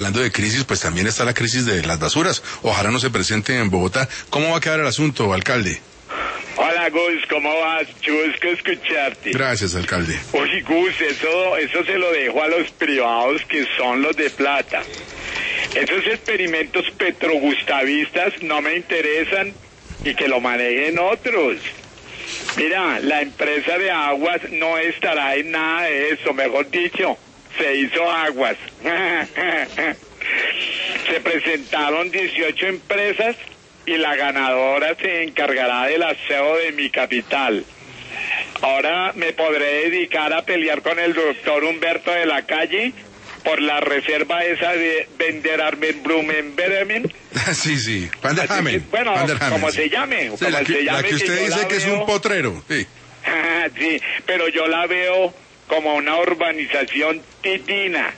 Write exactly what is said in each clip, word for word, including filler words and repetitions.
Hablando de crisis, pues también está la crisis de las basuras. Ojalá no se presente en Bogotá. ¿Cómo va a quedar el asunto, alcalde? Hola Gus, ¿cómo vas? Chusco escucharte. Gracias, alcalde. Oye Gus, eso, eso se lo dejo a los privados que son los de plata. Esos experimentos petrogustavistas no me interesan y que lo manejen otros. Mira, la empresa de aguas no estará en nada de eso, mejor dicho, se hizo aguas. Se presentaron dieciocho empresas y la ganadora se encargará del aseo de mi capital. Ahora me podré dedicar a pelear con el doctor Humberto de la Calle por la reserva esa de Venderarmen. Sí, sí, Van der Hamen. Bueno, Van der Hamen, como sí. se llame. Sí, como la, que, se llame la que usted que dice que veo... es un potrero. Sí. Sí, pero yo la veo como una urbanización titina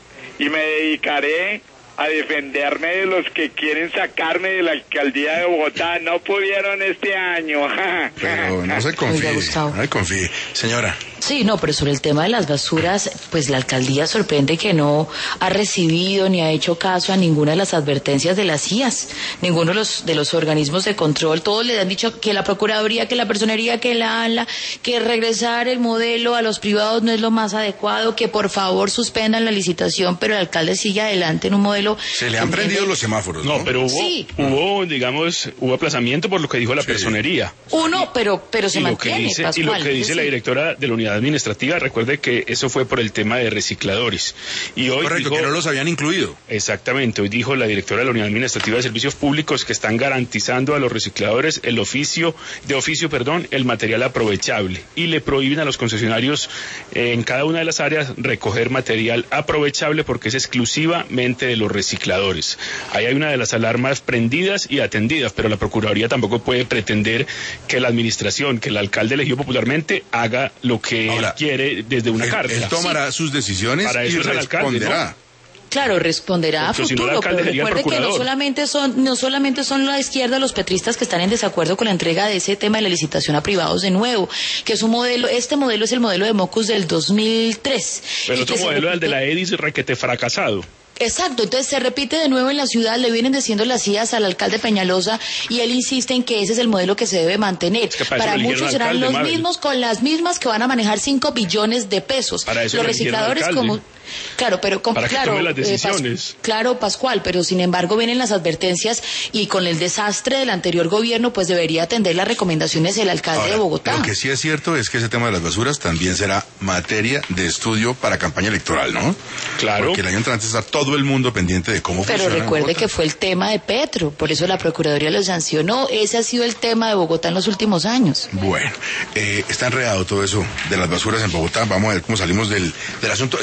y me dedicaré a defenderme de los que quieren sacarme de la alcaldía de Bogotá. No pudieron este año. Pero no se confíe, no se confíe. Señora. Sí, no, pero sobre el tema de las basuras, pues la alcaldía sorprende que no ha recibido ni ha hecho caso a ninguna de las advertencias de las C I As, ninguno de los de los organismos de control. Todos le han dicho que la Procuraduría, que la Personería, que la ANLA, que regresar el modelo a los privados no es lo más adecuado, que por favor suspendan la licitación, pero el alcalde sigue adelante en un modelo. Se le han prendido los semáforos, ¿no? No, pero hubo, sí. hubo, digamos, hubo aplazamiento por lo que dijo la sí. Personería. Uno, pero pero se y mantiene, lo que dice, Pascual, y lo que dice sí. la directora de la unidad administrativa, recuerde que eso fue por el tema de recicladores. Y hoy Correcto, dijo, que no los habían incluido. Exactamente, hoy dijo la directora de la unidad administrativa de servicios públicos que están garantizando a los recicladores el oficio, de oficio, perdón, el material aprovechable y le prohíben a los concesionarios eh, en cada una de las áreas recoger material aprovechable porque es exclusivamente de los recicladores. Ahí hay una de las alarmas prendidas y atendidas, pero la Procuraduría tampoco puede pretender que la administración, que el alcalde elegido popularmente haga lo que Ahora, él quiere desde una él, cárcel. Él tomará sí. sus decisiones Para eso y es responderá. El alcalde, ¿no? Claro, responderá Porque a futuro, si no, pero recuerde que no solamente son no solamente son la izquierda los petristas que están en desacuerdo con la entrega de ese tema de la licitación a privados de nuevo, que es un modelo, este modelo es el modelo de Mocus del dos mil tres. Pero otro modelo, el de la EDIS, requete fracasado. Exacto, entonces se repite de nuevo en la ciudad, le vienen diciendo las C I As al alcalde Peñalosa y él insiste en que ese es el modelo que se debe mantener. Es que para para muchos serán alcalde, los Mabel. mismos con las mismas que van a manejar cinco billones de pesos. Para eso los recicladores como claro, pero con, para que claro, tome las decisiones. Eh, Pas, claro, Pascual, pero sin embargo vienen las advertencias y con el desastre del anterior gobierno pues debería atender las recomendaciones del alcalde Ahora, de Bogotá. Lo que sí es cierto es que ese tema de las basuras también será materia de estudio para campaña electoral, ¿no? Claro. Porque el año entrante está todo el mundo pendiente de cómo Pero funciona recuerde Bogotá. que fue el tema de Petro, por eso la Procuraduría lo sancionó. Ese ha sido el tema de Bogotá en los últimos años. Bueno, eh, está enredado todo eso de las basuras en Bogotá. Vamos a ver cómo salimos del, del asunto.